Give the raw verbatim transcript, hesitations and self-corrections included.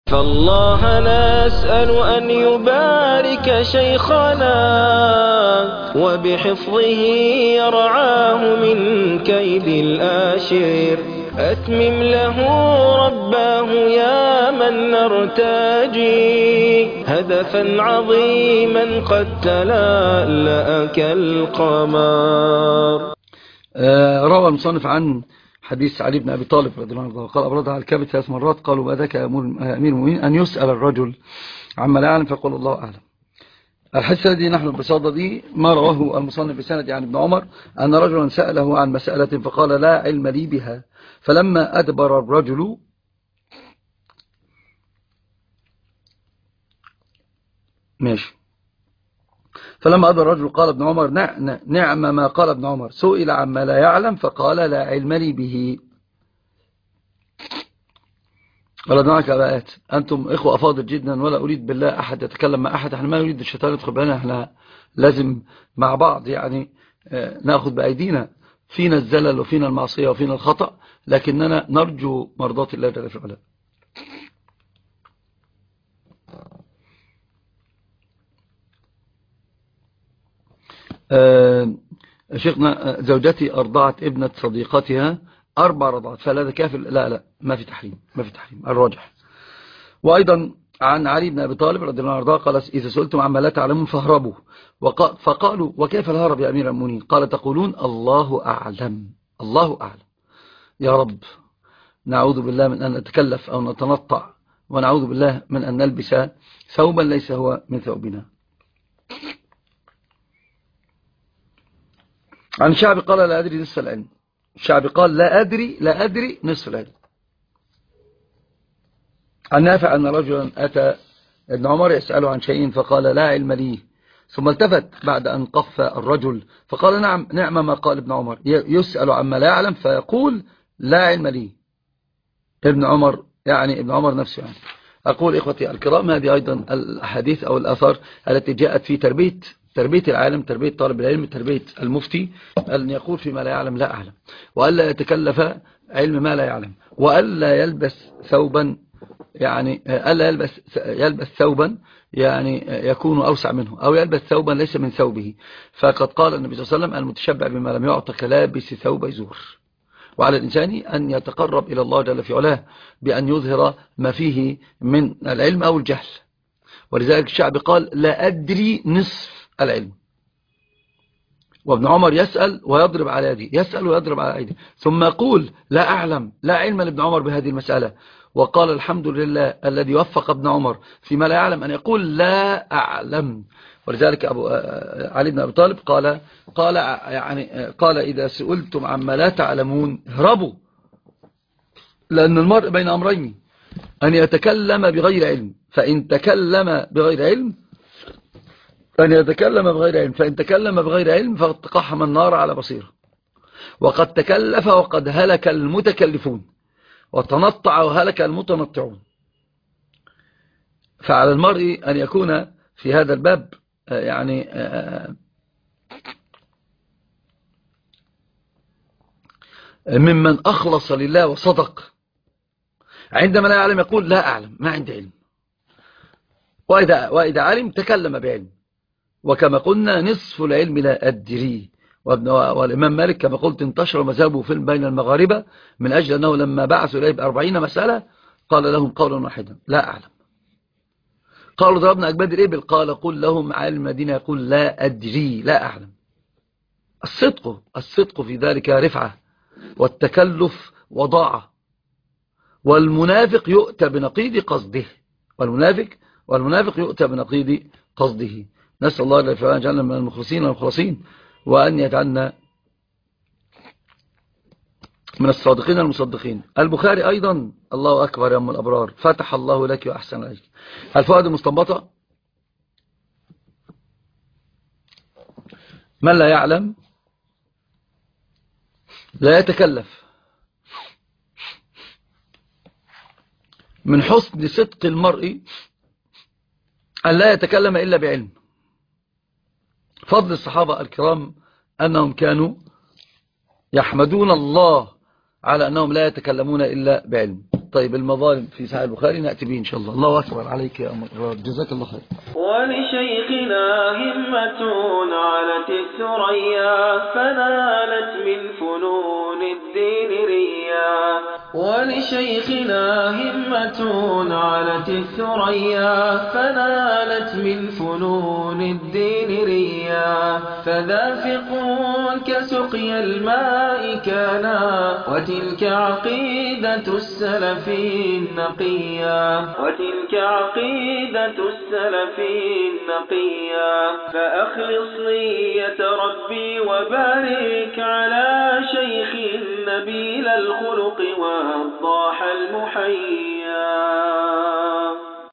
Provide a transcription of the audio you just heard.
فالله نسأل أن يبارك شيخنا وبحفظه يرعاه من كيد الآشر. أتمم له رباه يا من نرتجي هدفا عظيما قد تلألأ كالقمر. آه روى المصنف عن حديث علي بن أبي طالب رضي الله عنه قال أبردها على الكبد ثلاث مرات. قالوا ما ذاك يا أمير المؤمنين؟ أن يسأل الرجل عما لا يعلم فيقول الله أعلم. الحديث الذي نحن بصدده دي ما رواه المصنف بسند عن ابن عمر أن رجلا سأله عن مسألة فقال لا علم لي بها، فلما أدبر الرجل ماشي فلما أدبر الرجل قال ابن عمر نعم ما قال ابن عمر، سئل عما لا يعلم فقال لا علم لي به. ولا دعك بقات أنتم إخوة أفاضل جدا، ولا أريد بالله أحد يتكلم مع أحد، احنا ما نريد الشيطان يدخل بيننا، احنا لازم مع بعض يعني نأخذ بأيدينا، فينا الزلل وفينا المعصية وفينا الخطأ، لكننا نرجو مرضات الله جل وعلا. آه شيخنا زوجتي أرضعت ابنة صديقتها أربع رضعات فلا كافل، لا لا ما في تحريم، ما في تحريم الراجح. وأيضا عن علي بن أبي طالب رضي الله عنه قال إذا سئلتم عما لا تعلمون فاهربوا، فقالوا وكيف الهرب يا أمير المؤمنين؟ قال تقولون الله أعلم، الله أعلم. يا رب نعوذ بالله من أن نتكلف أو نتنطع، ونعوذ بالله من أن نلبس ثوبا ليس هو من ثوبنا. عن الشعبي قال لا أدري نصف العلم، الشعبي قال لا أدري لا أدري نصف العلم. عن نافع أن رجلا أتى ابن عمر يسأله عن شيء فقال لا علم لي، ثم التفت بعد أن قف الرجل فقال نعم نعم ما قال ابن عمر، يسأل عما لا يعلم فيقول لا علم لي. ابن عمر يعني ابن عمر نفسه يعني. أقول إخوتي الكرام هذه أيضا الأحاديث أو الآثار التي جاءت في تربية تربية العالم، تربية طالب العلم، تربية المفتي، أن يقول فيما لا يعلم لا أعلم، وألا يتكلف علم ما لا يعلم، وألا يلبس ثوبا يعني ألا يلبس يلبس ثوبا يعني يكون أوسع منه، أو يلبس ثوبا ليس من ثوبه، فقد قال النبي صلى الله عليه وسلم المتشبع بما لم يعط كلابس ثوب يزور. وعلى الإنسان أن يتقرب إلى الله جل في علاه بأن يظهر ما فيه من العلم أو الجهل. ولذلك الشعب قال لا أدري نصف العلم. وابن عمر يسأل ويضرب على يدي، يسأل ويضرب على يدي، ثم يقول لا أعلم، لا علم لابن عمر بهذه المسألة. وقال الحمد لله الذي وفق ابن عمر فيما لا يعلم أن يقول لا أعلم. ولذلك أبو علي بن أبي طالب قال قال يعني قال إذا سئلتم عما لا تعلمون اهربوا، لأن المرء بين أمرين أن يتكلم بغير علم، فإن تكلم بغير علم أن يتكلم بغير علم فإن تكلم بغير علم فقد تقحم النار على بصيرة، وقد تكلف وقد هلك المتكلفون، وتنطع وهلك المتنطعون. فعلى المرء أن يكون في هذا الباب يعني ممن أخلص لله وصدق، عندما لا يعلم يقول لا أعلم ما عندي علم، وإذا, وإذا علم تكلم بعلم. وكما قلنا نصف العلم لا أدري. والإمام مالك كما قلت انتشر مذهبه في بين المغاربة من أجل أنه لما بعثوا إليه بأربعين مسألة قال لهم قولا واحدا لا أعلم. قالوا ضربنا أجباد الإبل، قال قل لهم عالم المدينة يقول لا أدري لا أعلم. الصدق الصدق في ذلك رفعة، والتكلف وضاعة. والمنافق يؤتى بنقيض قصده، والمنافق والمنافق يؤتى بنقيض قصده. نسأل الله أن يجعلنا من المخلصين والمخلصين، وأن يجعلنا من الصادقين المصدقين. البخاري أيضا الله أكبر يا أم الأبرار، فتح الله لك وأحسن عليك. الفوائد المستنبطة: من لا يعلم لا يتكلف. من حسن صدق المرء أن لا يتكلم إلا بعلم. فضل الصحابة الكرام أنهم كانوا يحمدون الله على أنهم لا يتكلمون إلا بعلم. طيب المظالم في صحيح البخاري نأتي به إن شاء الله. الله أكبر عليك يا أمر، جزاك الله خير. ولشيخنا همة علت الثريا فنالت من فنون الدين ريا. ولشيخنا همة علت الثريا فنالت من فنون الدين ريا. فذافق كسقي الماء كانا وتلك عقيدة السلف النقيا. وتلك عقيدة السلف النقيا. فأخلص نية ربي وبارك على شيخ نبيل الخلق والضاح المحيا.